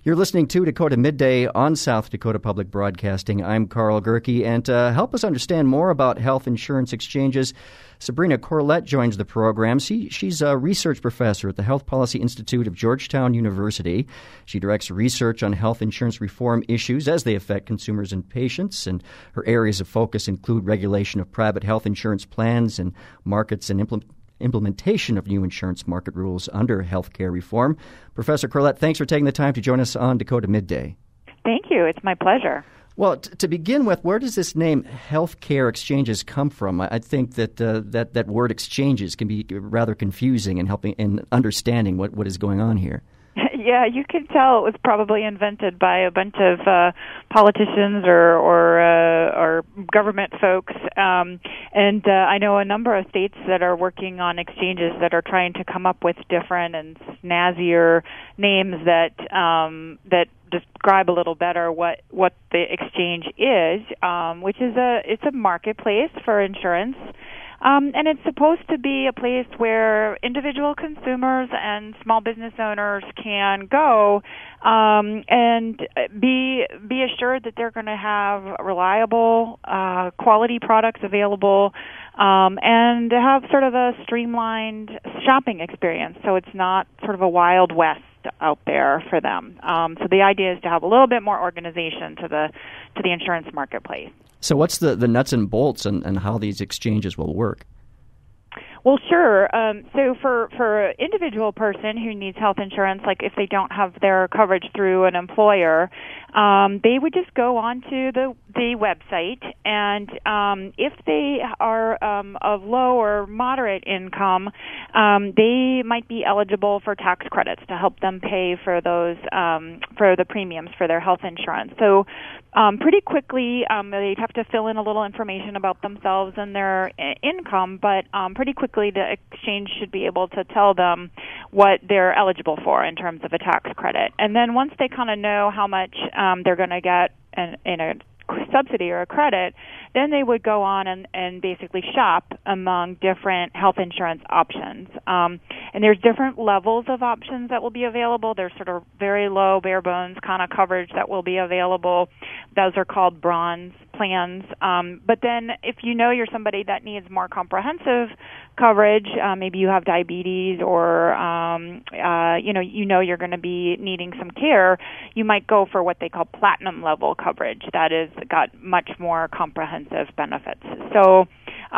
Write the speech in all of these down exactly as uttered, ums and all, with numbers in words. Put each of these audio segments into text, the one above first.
You're listening to Dakota Midday on South Dakota Public Broadcasting. I'm Carl Gerke, and to help us understand more about health insurance exchanges, Sabrina Corlett joins the program. She, she's a research professor at the Health Policy Institute of Georgetown University. She directs research on health insurance reform issues as they affect consumers and patients, and her areas of focus include regulation of private health insurance plans and markets and implement implementation of new insurance market rules under healthcare reform. Professor Corlett, thanks for taking the time to join us on Dakota Midday. Thank you. It's my pleasure. Well, t- to begin with, where does this name healthcare exchanges come from? I, I think that, uh, that that word exchanges can be rather confusing in helping in understanding what, what is going on here. Yeah, you can tell it was probably invented by a bunch of uh, politicians or or, uh, or government folks. Um, and uh, I know a number of states that are working on exchanges that are trying to come up with different and snazzier names that um, that describe a little better what, what the exchange is, um, which is a it's a marketplace for insurance. Um, and it's supposed to be a place where individual consumers and small business owners can go um, and be be assured that they're going to have reliable, uh, quality products available, um, and have sort of a streamlined shopping experience. So it's not sort of a Wild West out there for them. Um, so the idea is to have a little bit more organization to the to the insurance marketplace. So what's the, the nuts and bolts and, and how these exchanges will work? Well, sure. Um, so for, for an individual person who needs health insurance, like if they don't have their coverage through an employer, um, they would just go onto the, the website, and um, if they are um, of low or moderate income, um, they might be eligible for tax credits to help them pay for those um, for the premiums for their health insurance. So um, pretty quickly, um, they'd have to fill in a little information about themselves and their I- income, but um, pretty quickly the exchange should be able to tell them what they're eligible for in terms of a tax credit. And then once they kind of know how much um, they're going to get in, in a subsidy or a credit, then they would go on and, and basically shop among different health insurance options. Um, and there's different levels of options that will be available. There's sort of very low, bare bones kind of coverage that will be available. Those are called bronze plans. Um, but then if you know you're somebody that needs more comprehensive coverage, uh, maybe you have diabetes or, um, uh, you know, you know you're going to be needing some care, you might go for what they call platinum level coverage. That is got much more comprehensive benefits. So,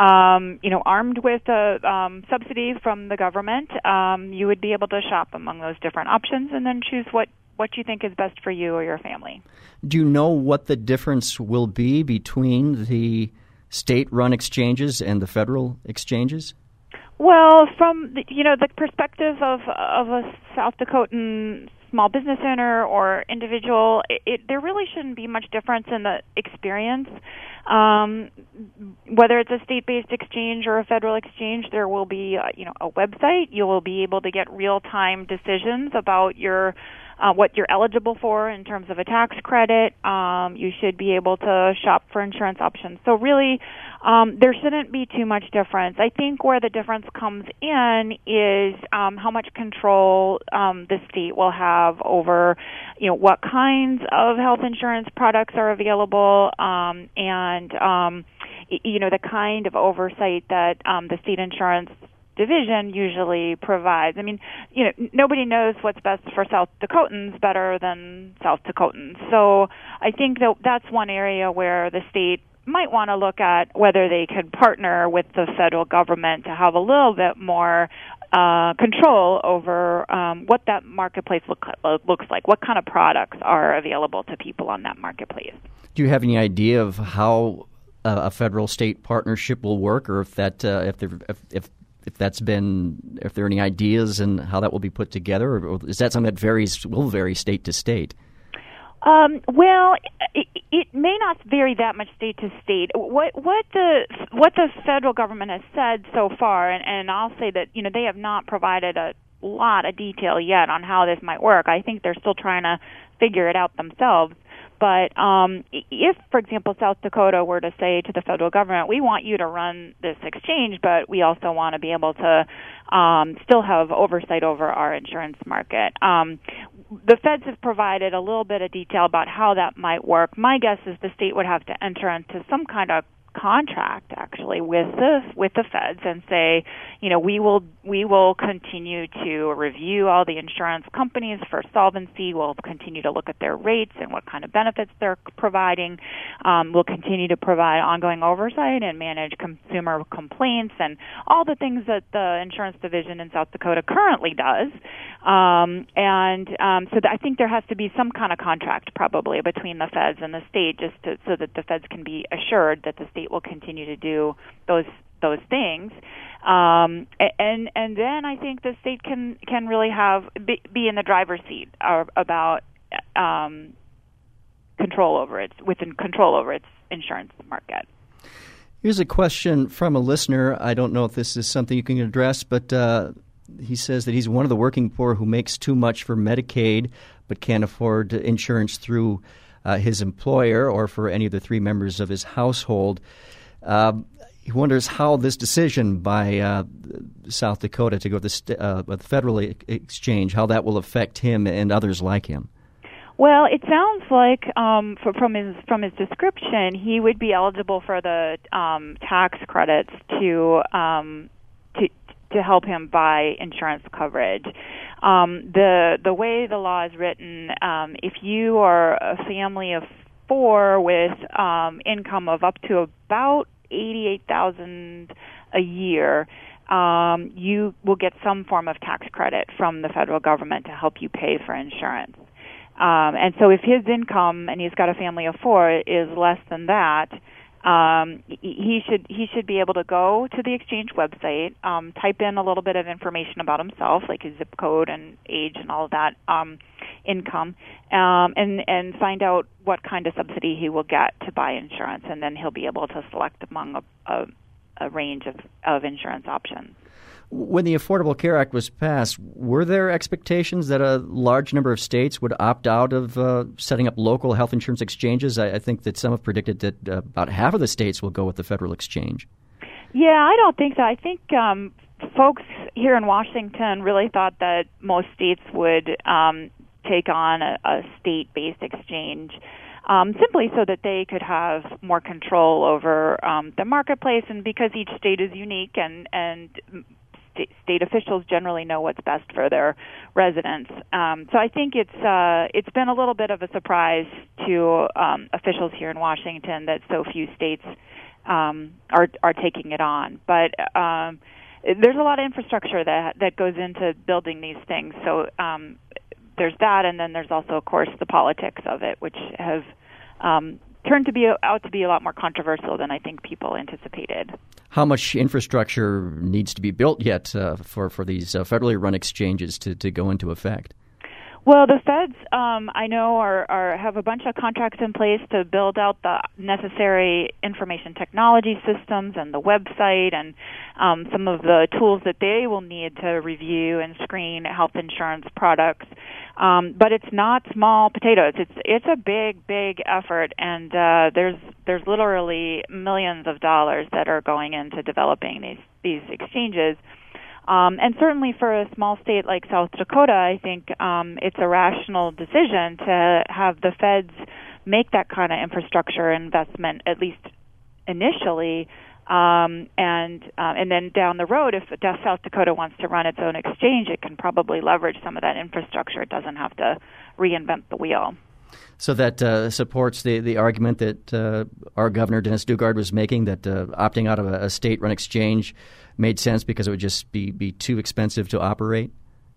um, you know, armed with a um, subsidy from the government, um, you would be able to shop among those different options and then choose what, what you think is best for you or your family. Do you know what the difference will be between the state-run exchanges and the federal exchanges? Well, from the, you know the perspective of of a South Dakotan small business owner or individual, it, it, there really shouldn't be much difference in the experience. Um, whether it's a state-based exchange or a federal exchange, there will be uh, you know a website. You will be able to get real-time decisions about your uh, what you're eligible for in terms of a tax credit. Um, you should be able to shop for insurance options. So really, um, there shouldn't be too much difference. I think where the difference comes in is um, how much control um, the state will have over, you know, what kinds of health insurance products are available, um, and um, you know, the kind of oversight that um, the state insurance division usually provides. I mean, you know, nobody knows what's best for South Dakotans better than South Dakotans. So I think that that's one area where the state might want to look at whether they could partner with the federal government to have a little bit more uh, control over um, what that marketplace look, uh, looks like, what kind of products are available to people on that marketplace. Do you have any idea of how uh, a federal-state partnership will work, or if that uh, if, there, if if if that's been if there are any ideas and how that will be put together, or is that something that varies will vary state to state? Um, well, it, it may not vary that much state to state. What what the what the federal government has said so far, and, and I'll say that you know they have not provided a lot of detail yet on how this might work. I think they're still trying to figure it out themselves. But um, if, for example, South Dakota were to say to the federal government, we want you to run this exchange, but we also want to be able to um, still have oversight over our insurance market. Um, the feds have provided a little bit of detail about how that might work. My guess is the state would have to enter into some kind of contract actually with the with the feds and say, you know, we will we will continue to review all the insurance companies for solvency. We'll continue to look at their rates and what kind of benefits they're providing. Um, we'll continue to provide ongoing oversight and manage consumer complaints and all the things that the insurance division in South Dakota currently does. Um, and um, so th- I think there has to be some kind of contract probably between the feds and the state, just to, so that the feds can be assured that the state will continue to do those those things, um, and and then I think the state can can really have be, be in the driver's seat about um, control over its within control over its insurance market. Here's a question from a listener. I don't know if this is something you can address, but uh, he says that he's one of the working poor who makes too much for Medicaid but can't afford insurance through Uh, his employer or for any of the three members of his household. Uh, he wonders how this decision by uh, South Dakota to go to the, st- uh, the federal e- exchange, how that will affect him and others like him. Well, it sounds like um, for, from his from his description, he would be eligible for the um, tax credits to um, to to help him buy insurance coverage. Um, the the way the law is written, um, if you are a family of four with um, income of up to about eighty-eight thousand a year, um, you will get some form of tax credit from the federal government to help you pay for insurance. Um, and so, if his income, and he's got a family of four, is less than that, Um, he should he should be able to go to the exchange website, um, type in a little bit of information about himself, like his zip code and age and all of that, um, income, um, and and find out what kind of subsidy he will get to buy insurance, and then he'll be able to select among a, a, a range of, of insurance options. When the Affordable Care Act was passed, were there expectations that a large number of states would opt out of uh, setting up local health insurance exchanges? I, I think that some have predicted that uh, about half of the states will go with the federal exchange. Yeah, I don't think so. I think um, folks here in Washington really thought that most states would um, take on a, a state-based exchange, Um, simply so that they could have more control over um, the marketplace, and because each state is unique and and st- state officials generally know what's best for their residents. Um, so I think it's uh, it's been a little bit of a surprise to um, officials here in Washington that so few states um, are are taking it on. But um, there's a lot of infrastructure that that goes into building these things. So um, there's that, and then there's also, of course, the politics of it, which have um, turned to be out to be a lot more controversial than I think people anticipated. How much infrastructure needs to be built yet uh, for for these uh, federally run exchanges to, to go into effect? Well, the feds, um, I know, are, are have a bunch of contracts in place to build out the necessary information technology systems and the website and um, some of the tools that they will need to review and screen health insurance products. Um, but it's not small potatoes. It's it's a big, big effort, and uh, there's there's literally millions of dollars that are going into developing these these exchanges. Um, and certainly for a small state like South Dakota, I think um, it's a rational decision to have the feds make that kind of infrastructure investment, at least initially, um, and uh, and then down the road, if South Dakota wants to run its own exchange, it can probably leverage some of that infrastructure. It doesn't have to reinvent the wheel. So that uh, supports the, the argument that uh, our governor, Dennis Daugaard, was making, that uh, opting out of a, a state-run exchange made sense because it would just be, be too expensive to operate?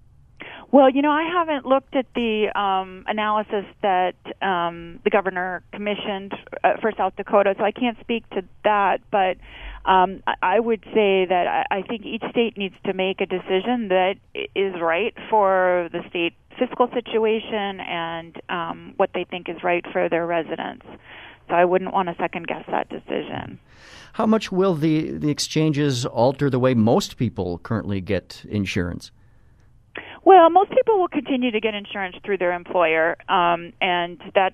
Well, you know, I haven't looked at the um, analysis that um, the governor commissioned uh, for South Dakota, so I can't speak to that. But um, I would say that I, I think each state needs to make a decision that is right for the state fiscal situation and um, what they think is right for their residents. So I wouldn't want to second-guess that decision. How much will the, the exchanges alter the way most people currently get insurance? Well, most people will continue to get insurance through their employer, um, and that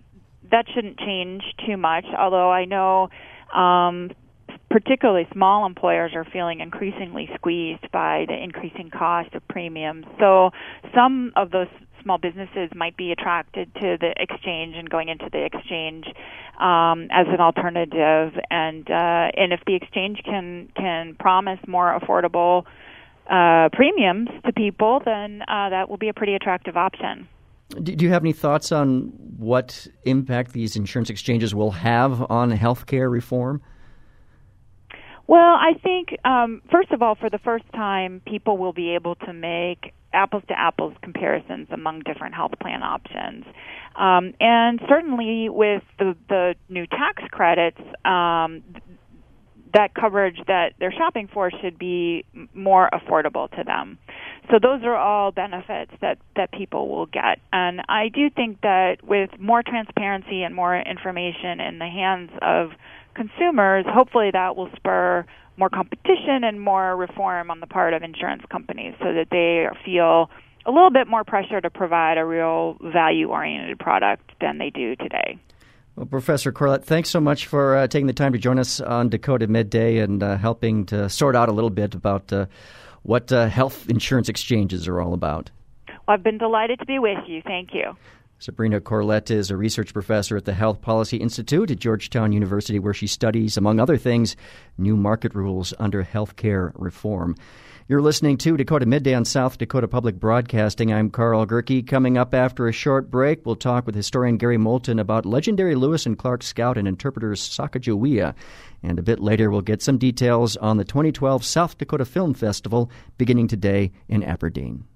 that shouldn't change too much, although I know um, particularly small employers are feeling increasingly squeezed by the increasing cost of premiums. So some of those small businesses might be attracted to the exchange and going into the exchange um, as an alternative. And uh, and if the exchange can can promise more affordable uh, premiums to people, then uh, that will be a pretty attractive option. Do you have any thoughts on what impact these insurance exchanges will have on healthcare reform? Well, I think, um, first of all, for the first time, people will be able to make apples-to-apples comparisons among different health plan options. Um, and certainly with the, the new tax credits, um, that coverage that they're shopping for should be more affordable to them. So those are all benefits that, that people will get. And I do think that with more transparency and more information in the hands of consumers, hopefully that will spur more competition and more reform on the part of insurance companies so that they feel a little bit more pressure to provide a real value-oriented product than they do today. Well, Professor Corlett, thanks so much for uh, taking the time to join us on Dakota Midday and uh, helping to sort out a little bit about uh, what uh, health insurance exchanges are all about. Well, I've been delighted to be with you. Thank you. Sabrina Corlett is a research professor at the Health Policy Institute at Georgetown University, where she studies, among other things, new market rules under healthcare reform. You're listening to Dakota Midday on South Dakota Public Broadcasting. I'm Carl Gerke. Coming up after a short break, we'll talk with historian Gary Moulton about legendary Lewis and Clark Scout and interpreters Sacagawea. And a bit later, we'll get some details on the twenty twelve South Dakota Film Festival beginning today in Aberdeen.